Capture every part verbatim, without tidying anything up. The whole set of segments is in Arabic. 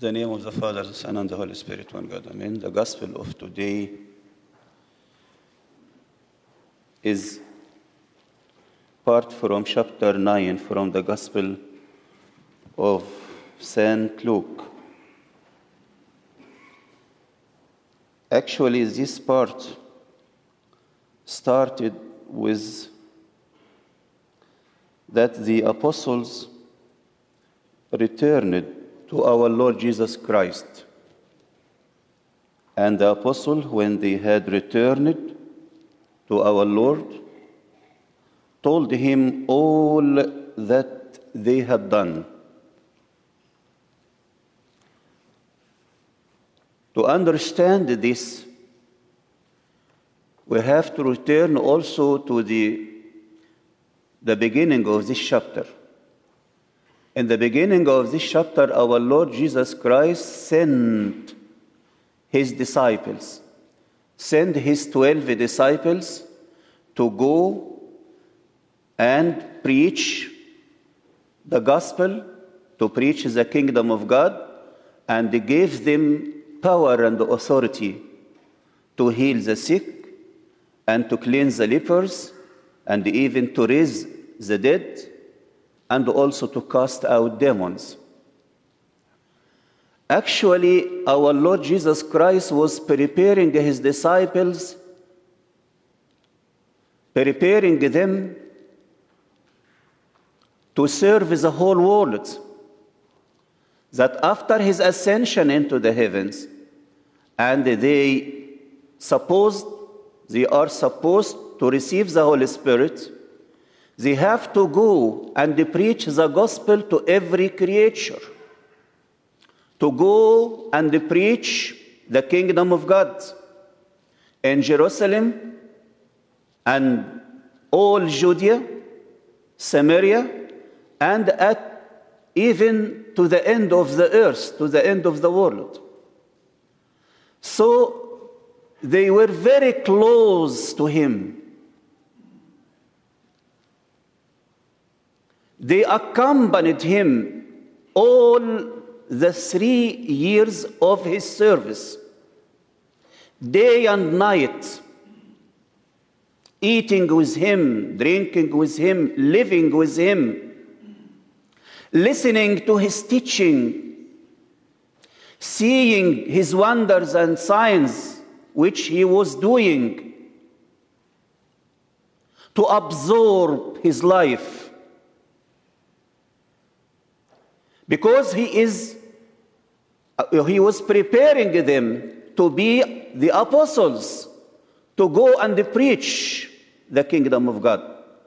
In the name of the Father, the Son, and the Holy Spirit, one God. Amen. The Gospel of today is part from chapter nine from the Gospel of Saint Luke. Actually, this part started with that the apostles returned to our Lord Jesus Christ. And the apostles, when they had returned to our Lord, told him all that they had done. To understand this, we have to return also to the, the beginning of this chapter. In the beginning of this chapter, our Lord Jesus Christ sent his disciples, sent his twelve disciples to go and preach the gospel, to preach the kingdom of God, and he gave them power and authority to heal the sick and to cleanse the lepers and even to raise the dead, and also to cast out demons. Actually, our Lord Jesus Christ was preparing his disciples, preparing them to serve the whole world. That after his ascension into the heavens, and they supposed, they are supposed to receive the Holy Spirit, they have to go and preach the gospel to every creature. To go and preach the kingdom of God in Jerusalem and all Judea, Samaria, and at even to the end of the earth, to the end of the world. So they were very close to him. They accompanied him all the three years of his service, day and night, eating with him, drinking with him, living with him, listening to his teaching, seeing his wonders and signs which he was doing, to absorb his life. Because he is, he was preparing them to be the apostles, to go and preach the kingdom of God.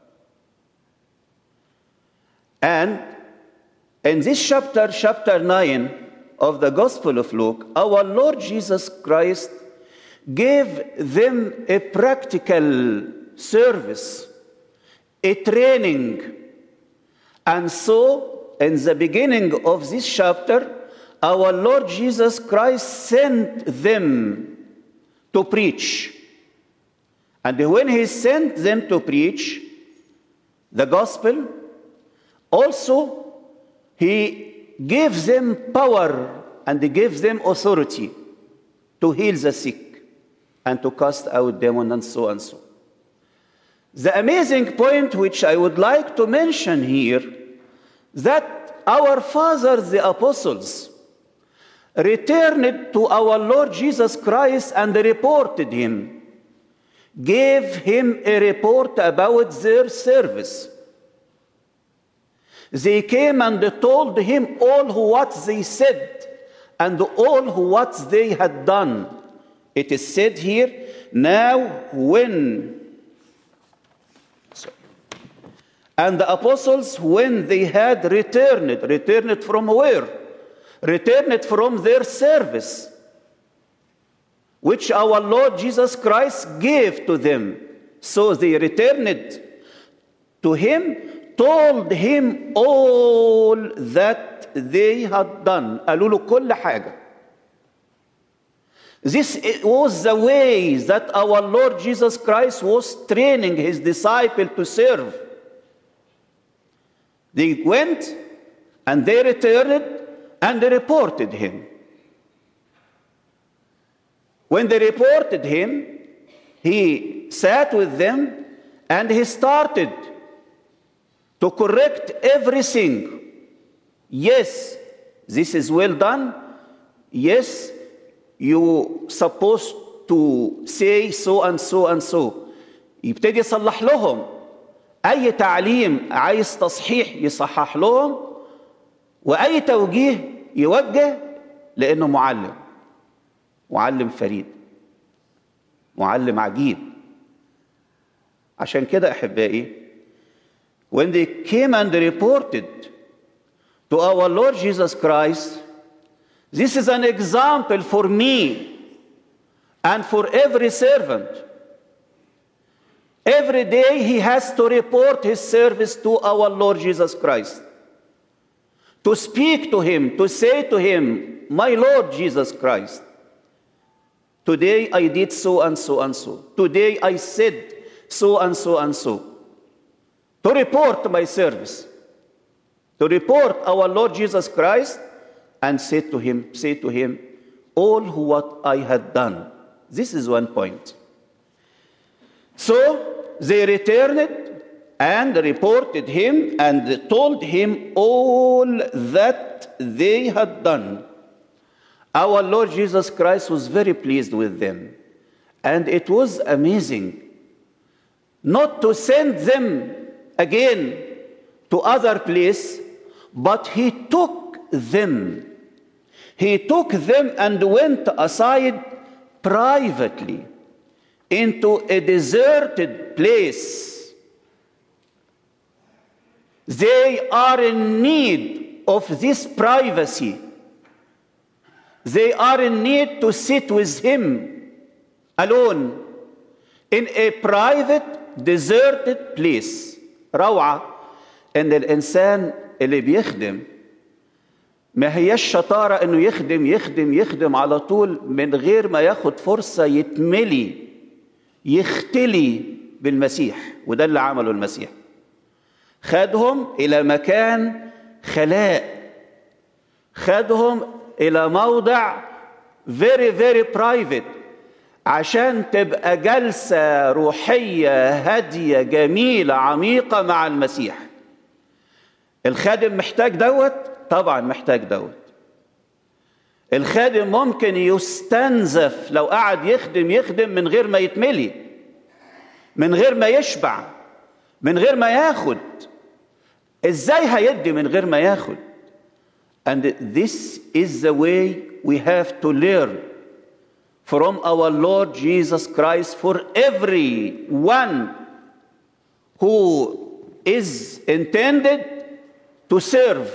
And in this chapter, chapter nine of the Gospel of Luke, our Lord Jesus Christ gave them a practical service, a training. And so, in the beginning of this chapter, our Lord Jesus Christ sent them to preach. And when he sent them to preach the gospel, also he gave them power and he gave them authority to heal the sick and to cast out demons and so and so. The amazing point which I would like to mention here, that our fathers, the apostles, returned to our Lord Jesus Christ and reported him, gave him a report about their service. They came and told him all what they said and all what they had done. It is said here, now when And the apostles, when they had returned, returned from where? Returned from their service, which our Lord Jesus Christ gave to them. So they returned to him, told him all that they had done. قالوا له كل حاجة. This was the way that our Lord Jesus Christ was training his disciples to serve. They went and they returned and they reported him. When they reported him, he sat with them and he started to correct everything. Yes, this is well done. Yes, you supposed to say so and so and so. يبتدي يصلح لهم أي تعليم عايز تصحيح يصحح لهم، وأي توجيه يوجه، لأنه معلم معلم فريد معلم عجيب. عشان كده أحبائي when they came and reported to our Lord Jesus Christ, this is an example for me and for every servant. Every day he has to report his service to our Lord Jesus Christ, to speak to him, to say to him, my Lord Jesus Christ, today I did so and so and so. Today I said so and so and so. To report my service, to report our Lord Jesus Christ, and say to him, say to him, all what I had done. This is one point. So they returned and reported him and told him all that they had done. Our Lord Jesus Christ was very pleased with them. And it was amazing not to send them again to other place, but he took them. He took them and went aside privately into a deserted place. They are in need of this privacy. They are in need to sit with him alone in a private, deserted place. روعة إن الإنسان اللي بيخدم ما هيش شطارة إنه يخدم يخدم يخدم على طول من غير ما ياخد فرصة يتملي يختلي بالمسيح. وده اللي عمله المسيح، خدهم إلى مكان خلاء، خدهم إلى موضع very very private عشان تبقى جلسة روحية هادية جميلة عميقة مع المسيح. الخادم محتاج دوت؟ طبعا محتاج دوت. الخادم ممكن يستنزف لو قعد يخدم يخدم من غير ما يتملي، من غير ما يشبع، من غير ما ياخد. ازاي هيدي من غير ما ياخد؟ And this is the way we have to learn from our Lord Jesus Christ for everyone who is intended to serve.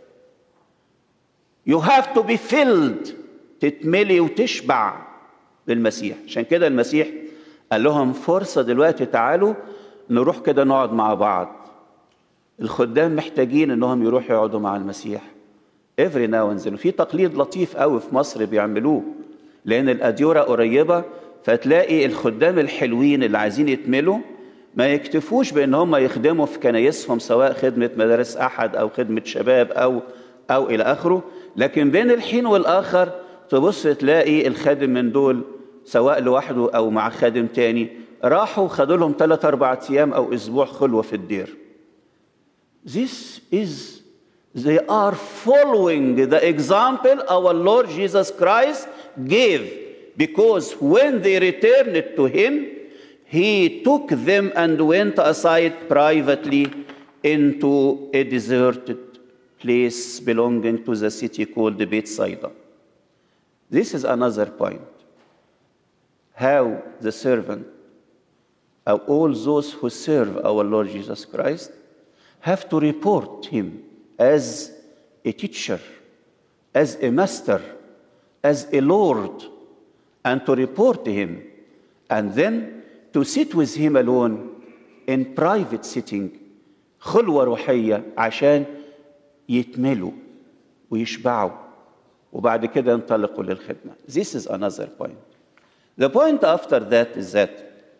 You have to be filled، تتملي وتشبع بالمسيح. عشان كده المسيح قال لهم فرصة دلوقتي، تعالوا نروح كده نقعد مع بعض. الخدام محتاجين انهم يروحوا يقعدوا مع المسيح every now and then. في تقليد لطيف قوي في مصر بيعملوه لان الاديرة قريبة، فتلاقي الخدام الحلوين اللي عايزين يتملوا ما يكتفوش بان هم يخدموا في كنايسهم، سواء خدمة مدارس احد او خدمة شباب او او الى اخره، لكن بين الحين والاخر تبص تلاقي الخادم من دول سواء لوحده او مع خادم تاني راحوا خدوا لهم ثلاث اربع ايام او اسبوع خلوة في الدير. This is, they are following the example our Lord Jesus Christ gave, because when they returned to him, he took them and went aside privately into a deserted place belonging to the city called Bethsaida. This is another point. How the servant, uh, all those who serve our Lord Jesus Christ, have to report him as a teacher, as a master, as a Lord, and to report to him, and then to sit with him alone in private sitting, خلوة روحية عشان يتملوا ويشبعوا وبعد كده ينطلقوا للخدمة. This is another point. The point after that is that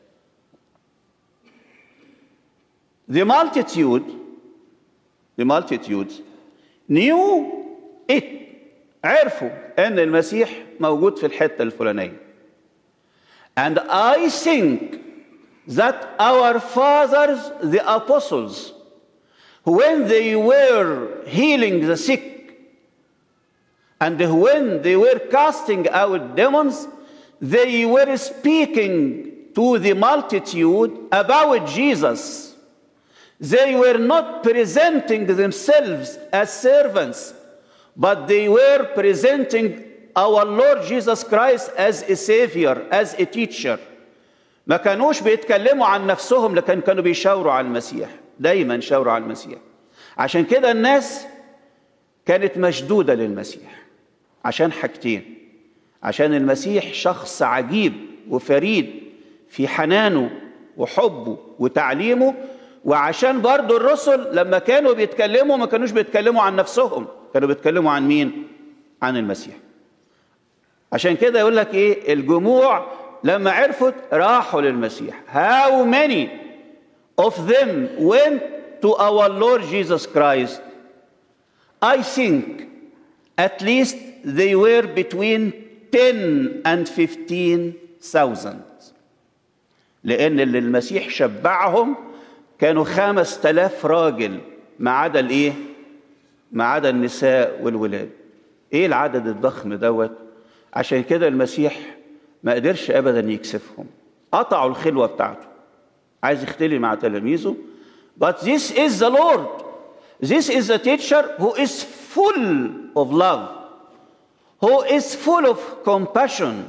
the multitude, the multitudes knew it عرفوا ان المسيح موجود في الحتة الفلانية. And I think that our fathers, the apostles, when they were healing the sick and when they were casting out demons, they were speaking to the multitude about Jesus. They were not presenting themselves as servants, but they were presenting our Lord Jesus Christ as a savior, as a teacher. ما كانوش بيتكلموا عن نفسهم، لكن كانوا بيشاوروا على المسيح، دايما شاوروا على المسيح. عشان كده الناس كانت مشدودة للمسيح عشان حاجتين: عشان المسيح شخص عجيب وفريد في حنانه وحبه وتعليمه، وعشان برضو الرسل لما كانوا بيتكلموا ما كانوش بيتكلموا عن نفسهم، كانوا بيتكلموا عن مين؟ عن المسيح. عشان كده يقول لك ايه؟ الجموع لما عرفت راحوا للمسيح. How many of them went to our Lord Jesus Christ? I think at least they were between ten and fifteen thousand. لأن اللي المسيح شبعهم كانوا خمس تلاف راجل ما عدا الايه؟ ما عدا النساء والولاد. ايه العدد الضخم دوت؟ عشان كده المسيح ما قدرش ابدا يكسفهم، قطعوا الخلوه بتاعته، عايز يختلي مع تلاميذه. But this is the Lord. This is the teacher who is full of love, who is full of compassion.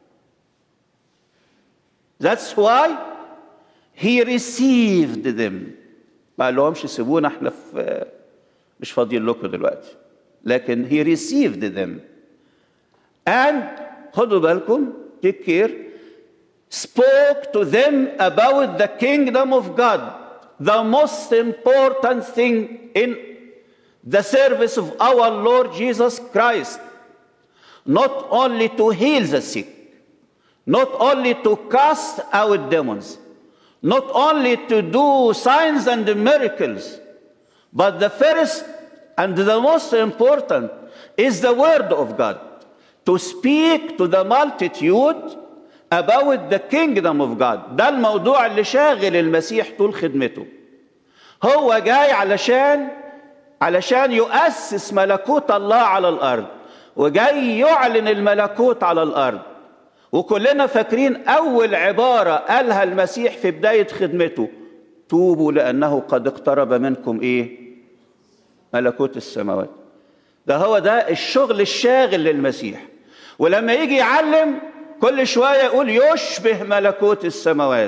That's why he received them. ما قالهمش سيبونا احنا في مش فاضيين لكم دلوقتي، لكن he received them. And خدوا بالكم، take care, spoke to them about the kingdom of God, the most important thing in the service of our Lord Jesus Christ. Not only to heal the sick, not only to cast out demons, not only to do signs and miracles, but the first and the most important is the word of God. To speak to the multitude about the kingdom of God. ده الموضوع اللي شاغل المسيح طول خدمته. هو جاي علشان علشان يؤسس ملكوت الله على الأرض، وجاي يعلن الملكوت على الأرض. وكلنا فاكرين أول عبارة قالها المسيح في بداية خدمته: توبوا لأنه قد اقترب منكم إيه؟ ملكوت السماوات. ده هو ده الشغل الشاغل للمسيح. ولما يجي يعلم كل شوية يقول يشبه ملكوت السماوات.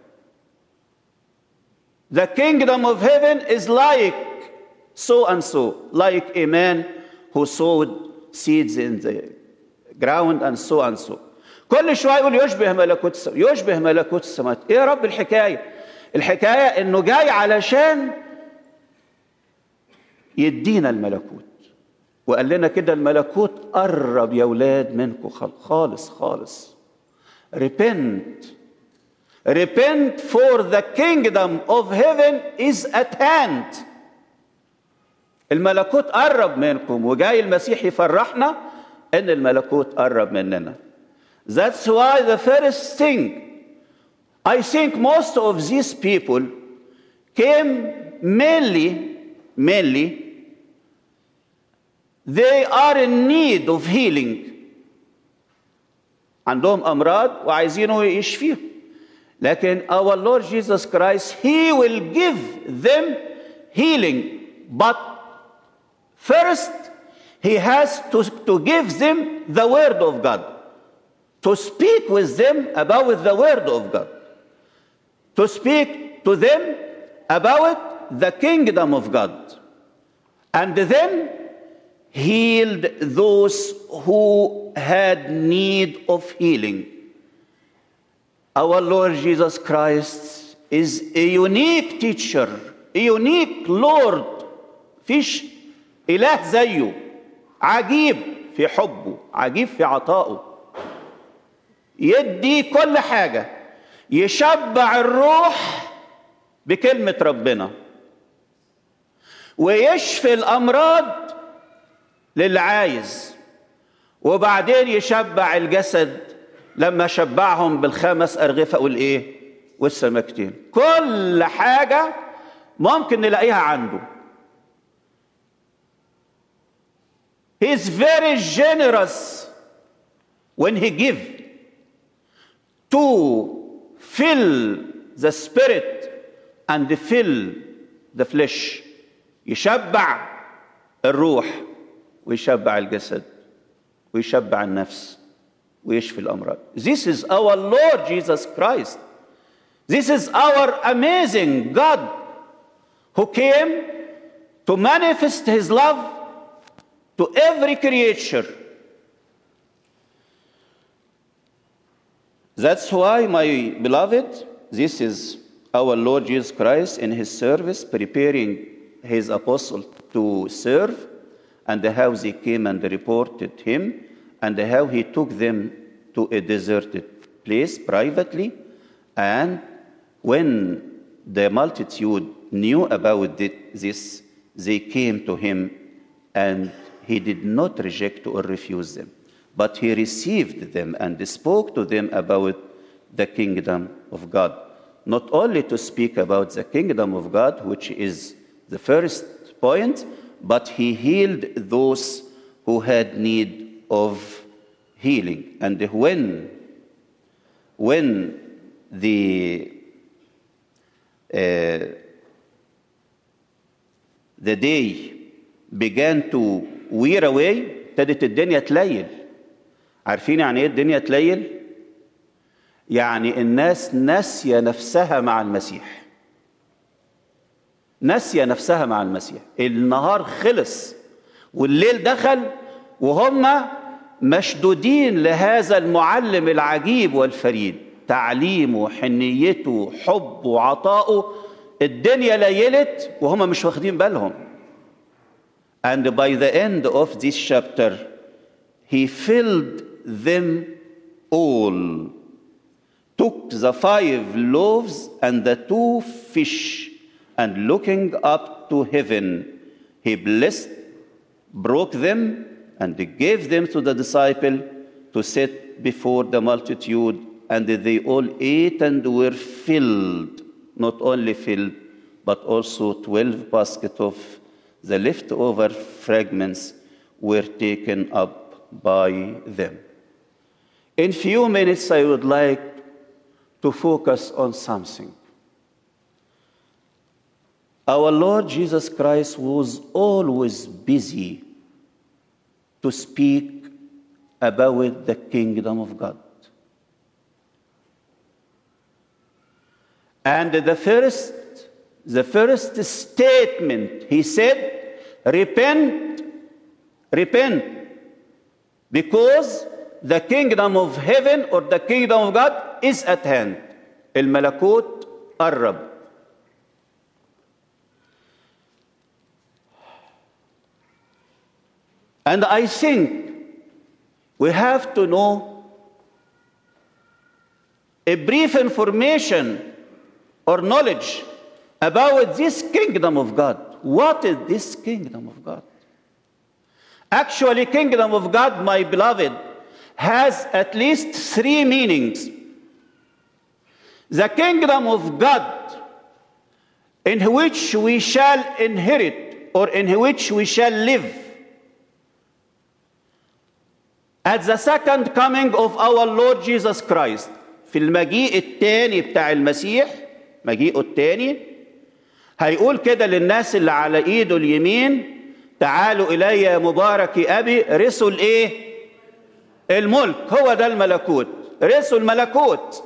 The kingdom of heaven is like so and so, like a man who sowed seeds in the ground and so and so. كل شوية يقول يشبه ملكوت السماوات، يشبه ملكوت السماوات. ايه يا رب الحكاية؟ الحكاية انه جاي علشان يدينا الملكوت، وقال لنا كده الملكوت قرب يا ولاد منكم خالص خالص. Repent. Repent, for the kingdom of heaven is at hand. الملكوت قرب منكم، وجاي المسيح يفرحنا ان الملكوت قرب مننا. That's why the first thing, I think most of these people came mainly, mainly, they are in need of healing. عندهم أمراض وعايزينه يشفيهم. لكن our Lord Jesus Christ, He will give them healing. But first, He has to, to give them the Word of God. To speak with them about the Word of God. To speak to them about the kingdom of God. And then healed those who had need of healing. Our Lord Jesus Christ is a unique teacher, a unique Lord. فيش إله زيه، عجيب في حبه، عجيب في عطائه. يدي كل حاجة، يشبع الروح بكلمة ربنا، ويشفي الأمراض للي عايز، وبعدين يشبع الجسد لما شبعهم بالخمس أرغفة والإيه؟ والسمكتين. كل حاجة ممكن نلاقيها عنده. He is very generous when he gives to fill the spirit and fill the flesh. يشبع الروح ويشبع الجسد ويشبع النفس ويشفي الأمراض. This is our Lord Jesus Christ. This is our amazing God who came to manifest his love to every creature. That's why, my beloved, this is our Lord Jesus Christ in his service, preparing his apostles to serve, and how they came and reported him, and how he took them to a deserted place privately. And when the multitude knew about this, they came to him, and he did not reject or refuse them, but he received them and spoke to them about the kingdom of God. Not only to speak about the kingdom of God, which is the first point, but he healed those who had need of healing. And when, when the uh, the day began to wear away, ابتدت الدنيا تليل. عارفين يعني ايه الدنيا تليل؟ يعني الناس ناسية نفسها مع المسيح. ناسية نفسها مع المسيح. النهار خلص والليل دخل وهم مشدودين لهذا المعلم العجيب والفريد. تعليمه، حنيته، حبه، عطائه، الدنيا ليلت وهم مش واخدين بالهم. And by the end of this chapter, he filled them all, took the five loaves and the two fish, and looking up to heaven, he blessed, broke them, and gave them to the disciple to set before the multitude, and they all ate and were filled, not only filled, but also twelve baskets of the leftover fragments were taken up by them. In few minutes, I would like to focus on something. Our Lord Jesus Christ was always busy to speak about the kingdom of God. And the first, the first statement he said, repent, repent, because the kingdom of heaven or the kingdom of God is at hand. الملكوت قرب. And I think we have to know a brief information or knowledge about this kingdom of God. What is this kingdom of God? Actually, kingdom of God, my beloved, has at least three meanings. The kingdom of God in which we shall inherit or in which we shall live at the second coming of our Lord Jesus Christ. في المجيء الثاني بتاع المسيح، مجيئه الثاني، هيقول كده للناس اللي على ايده اليمين: تعالوا الي يا مبارك ابي رثوا الايه؟ الملك. هو ده الملكوت، رثوا الملكوت.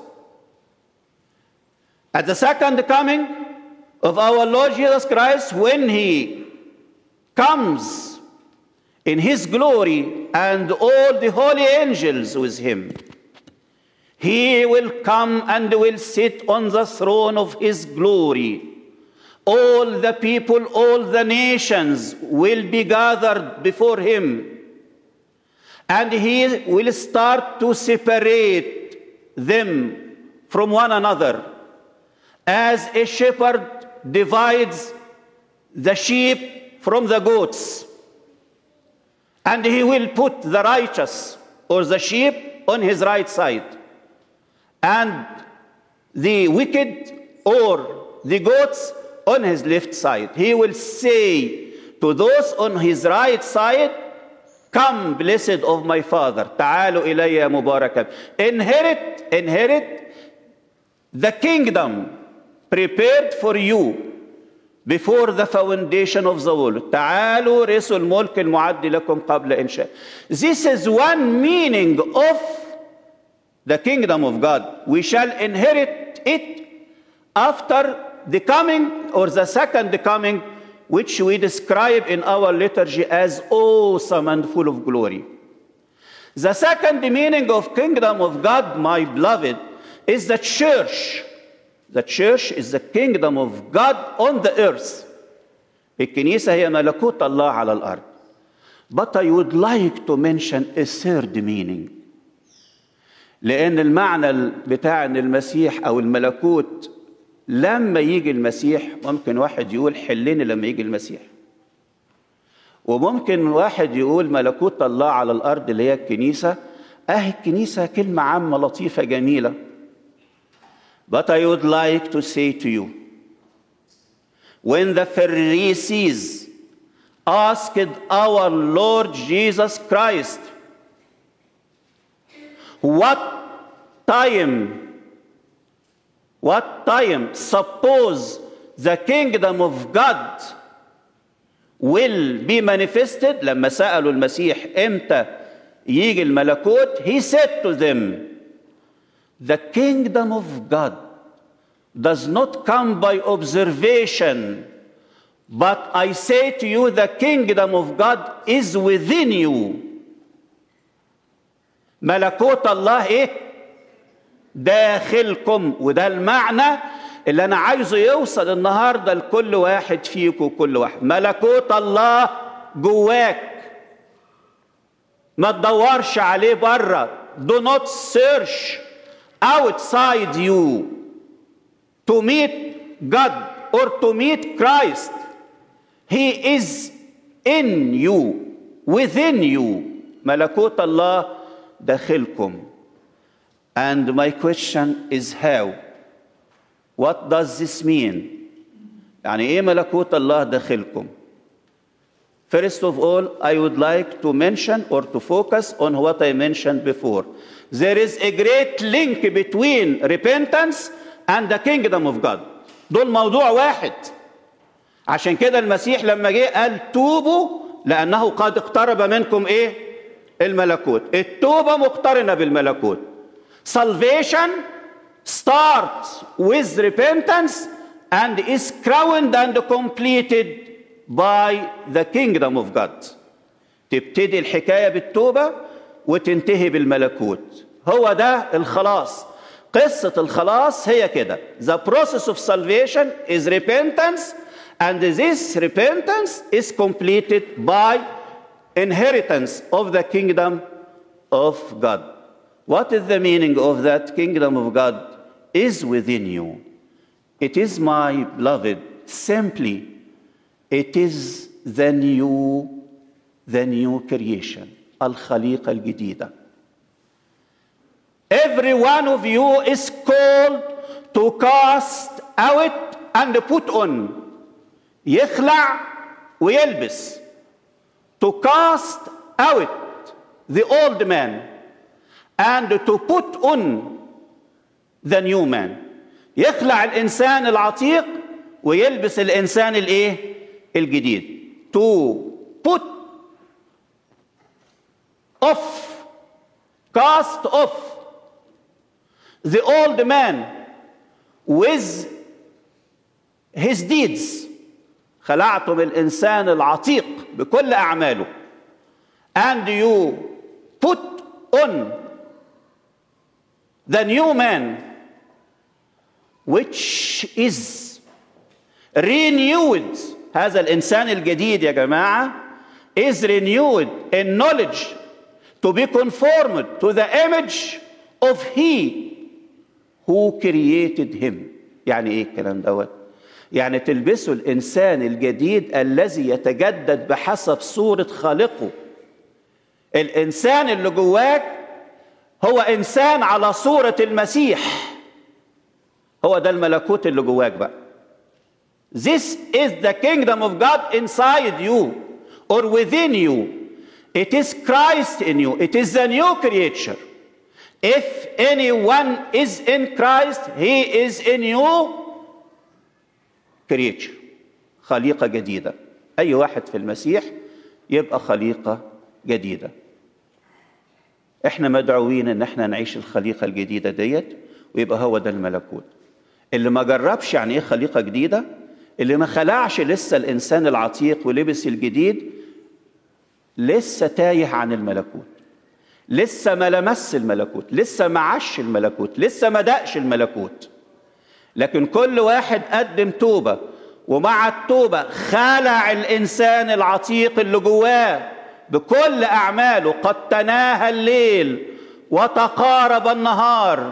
At the second coming of our Lord Jesus Christ, when he comes in his glory and all the holy angels with him, he will come and will sit on the throne of his glory. All the people, all the nations will be gathered before him. And he will start to separate them from one another, as a shepherd divides the sheep from the goats. And he will put the righteous or the sheep on his right side, and the wicked or the goats on his left side. He will say to those on his right side, come, blessed of my Father, تعالوا إلي مباركا. Inherit, inherit the kingdom prepared for you before the foundation of the world. تعالوا رثوا الملك المعد لكم قبل إنشاء. This is one meaning of the kingdom of God. We shall inherit it after the coming or the second coming, which we describe in our liturgy as awesome and full of glory. The second meaning of kingdom of God, my beloved, is the church. The church is the kingdom of God on the earth. الكنيسة هي ملكوت الله على الأرض. But I would like to mention a third meaning. لأن المعنى بتاع أن المسيح أو الملكوت لما يجي المسيح، ممكن واحد يقول حلني لما يجي المسيح، وممكن واحد يقول ملكوت الله على الأرض اللي هي الكنيسة. أهي الكنيسة كلمة عامة لطيفة جميلة. But I would like to say to you, when the Pharisees asked our Lord Jesus Christ, what time What time suppose the kingdom of God will be manifested? لما سألوا المسيح امتى يجي الملكوت, he said to them, the kingdom of God does not come by observation, but I say to you, the kingdom of God is within you. ملكوت الله ايه؟ داخلكم. وده المعنى اللي انا عايزه يوصل النهارده لكل واحد فيكم وكل واحد. ملكوت الله جواك، ما تدورش عليه بره. Do not search outside you to meet God or to meet Christ. He is in you, within you. ملكوت الله داخلكم. And my question is how? What does this mean? يعني ايه ملكوت الله داخلكم? First of all, I would like to mention or to focus on what I mentioned before. There is a great link between repentance and the kingdom of God. دول موضوع واحد. عشان كده المسيح لما جه قال توبوا لأنه قد اقترب منكم ايه؟ الملكوت. التوبة مقترنة بالملكوت. Salvation starts with repentance and is crowned and completed by the kingdom of God. تبتدي الحكاية بالتوبة وتنتهي بالملكوت. هو ده الخلاص. قصة الخلاص هي كده. The process of salvation is repentance, and this repentance is completed by inheritance of the kingdom of God. What is the meaning of that? Kingdom of God is within you. It is, my beloved, simply, it is the new, the new creation. الخليقة الجديدة. Every one of you is called to cast out and put on. يخلع ويلبس. To cast out the old man and to put on the new man. يخلع الإنسان العتيق ويلبس الإنسان الإيه؟ الجديد. To put off, cast off the old man with his deeds. خلعتم الإنسان العتيق بكل أعماله. And you put on the new man, which is renewed. هذا الإنسان الجديد يا جماعة is renewed in knowledge to be conformed to the image of he who created him. يعني ايه الكلام دوت؟ يعني تلبسوا الإنسان الجديد الذي يتجدد بحسب صورة خالقه. الإنسان اللي جواك هو إنسان على صورة المسيح. هو ده الملكوت اللي جواك بقى. This is the kingdom of God inside you or within you. It is Christ in you. It is the new creature. If anyone is in Christ, he is a new creature. خليقة جديدة. أي واحد في المسيح يبقى خليقة جديدة. احنا مدعوين ان احنا نعيش الخليقة الجديدة ديت، ويبقى هو ده الملكوت. اللي ما جربش يعني ايه خليقة جديدة، اللي ما خلعش لسه الانسان العتيق ولبس الجديد، لسه تايه عن الملكوت، لسه ما لمس الملكوت، لسه ما عاش الملكوت، لسه ما دقش الملكوت. لكن كل واحد قدم توبة، ومع التوبة خلع الانسان العتيق اللي جواه بكل أعماله. قد تناهى الليل وتقارب النهار.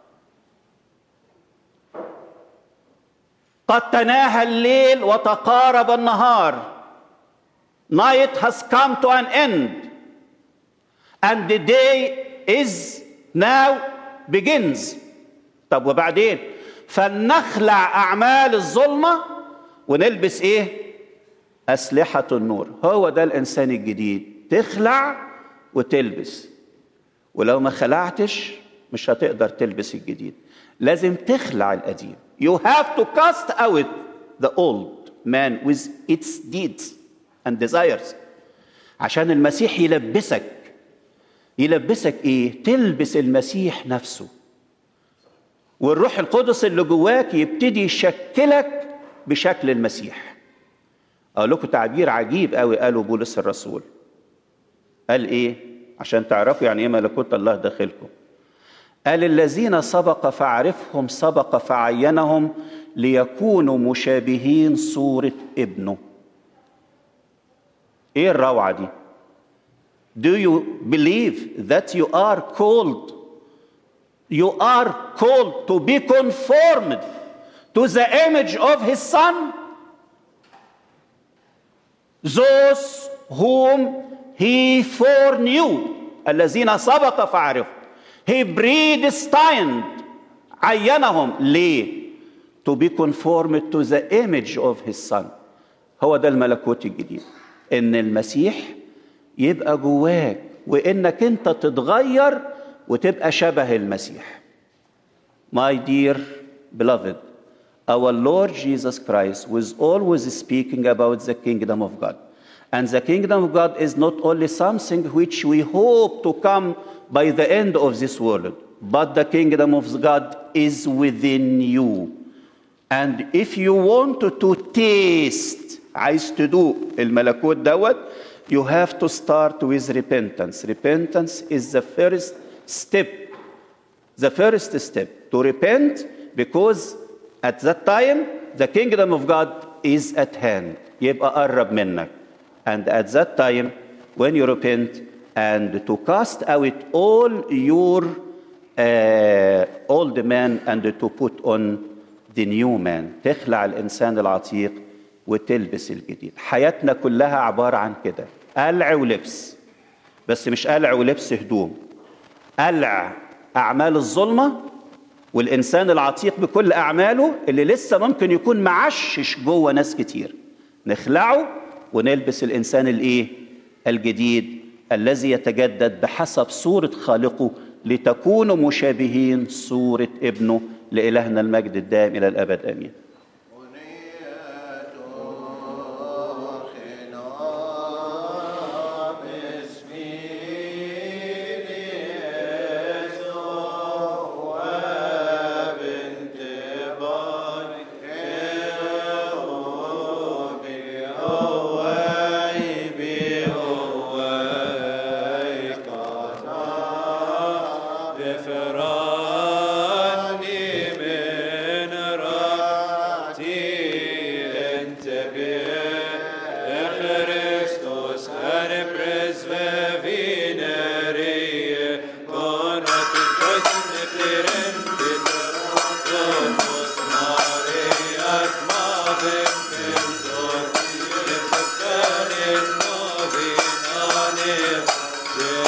قد تناهى الليل وتقارب النهار. Night has come to an end and the day is now begins. طب وبعدين؟ فلنخلع أعمال الظلمة ونلبس إيه؟ أسلحة النور. هو ده الإنسان الجديد. تخلع وتلبس. ولو ما خلعتش مش هتقدر تلبس الجديد. لازم تخلع القديم. You have to cast out the old man with its deeds and desires. عشان المسيح يلبسك. يلبسك إيه؟ تلبس المسيح نفسه. والروح القدس اللي جواك يبتدي يشكلك بشكل المسيح. أقول لكم تعبير عجيب قوي قاله بولس الرسول. قال إيه؟ عشان تعرفوا يعني إيه ملكوت الله داخلكم. قال الذين سبق فعرفهم سبق فعينهم ليكونوا مشابهين صورة ابنه. إيه الروعة دي؟ Do you believe that you are called you are called to be conformed to the image of his son? Those whom he foreknew, الذين سبق فعرفهم. He predestined, عينهم ليه؟ To be conformed to the image of his son. هو ده الملكوت الجديد. إن المسيح يبقى جواك، وإنك أنت تتغير وتبقى شبه المسيح. My dear beloved, our Lord Jesus Christ was always speaking about the kingdom of God. And the kingdom of God is not only something which we hope to come by the end of this world, but the kingdom of God is within you. And if you want to, to taste, عايز تدوق الملكوت دوت, you have to start with repentance. Repentance is the first step. The first step to repent, because at that time the kingdom of God is at hand. يبقى قرب منك. And at that time when you repent and to cast out all your uh, old man and to put on the new man. تخلع الإنسان العتيق وتلبس الجديد. حياتنا كلها عبارة عن كده. قلع ولبس. بس مش قلع ولبس هدوم. قلع أعمال الظلمة والإنسان العتيق بكل أعماله اللي لسه ممكن يكون معشش جوه ناس كتير. نخلعه ونلبس الإنسان الإيه؟ الجديد الذي يتجدد بحسب صورة خالقه لتكونوا مشابهين صورة ابنه. لإلهنا المجد الدائم إلى الأبد آمين. Yeah.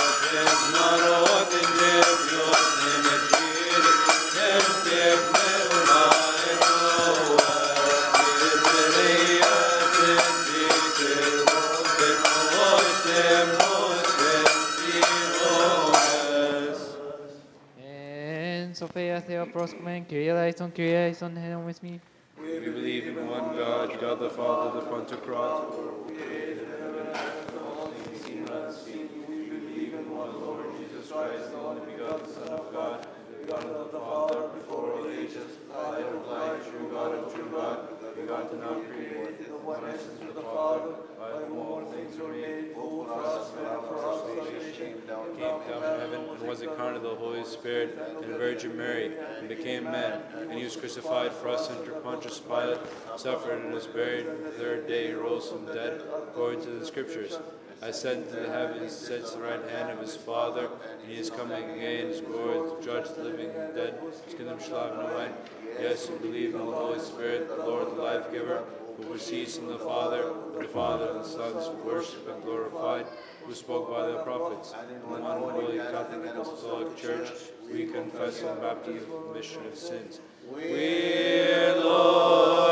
Sophia, Theoproscomen, Kyrie eleison, Kyrie eleison, Henom with me. We believe in one God, God the Father, the Pantocrator, who created heaven and earth and all things seen and unseen. We believe in one Lord Jesus Christ, the only begotten Son of God, begotten of the Father before all ages, light of light, true God of true God, begotten, not created, one essence with the Father, by whom all things were made, who for us and for our salvation came down from heaven, and was incarnate of the Holy Spirit and the Virgin Mary, and became man, and he was crucified for us under Pontius Pilate, suffered and was buried, and the third day he rose from the dead, according to the Scriptures. Ascended to the heavens, sits at the right hand of his Father, and he is coming again in his glory to judge the living and the dead. His kingdom shall have no end. Yes, we believe in the Holy Spirit, the Lord, the life-giver, who proceeds from the Father, the Father and the Son is worshipped and glorified, who spoke by the prophets. In one holy Catholic Apostolic Church, we confess the baptism of remission of sins. We, Lord,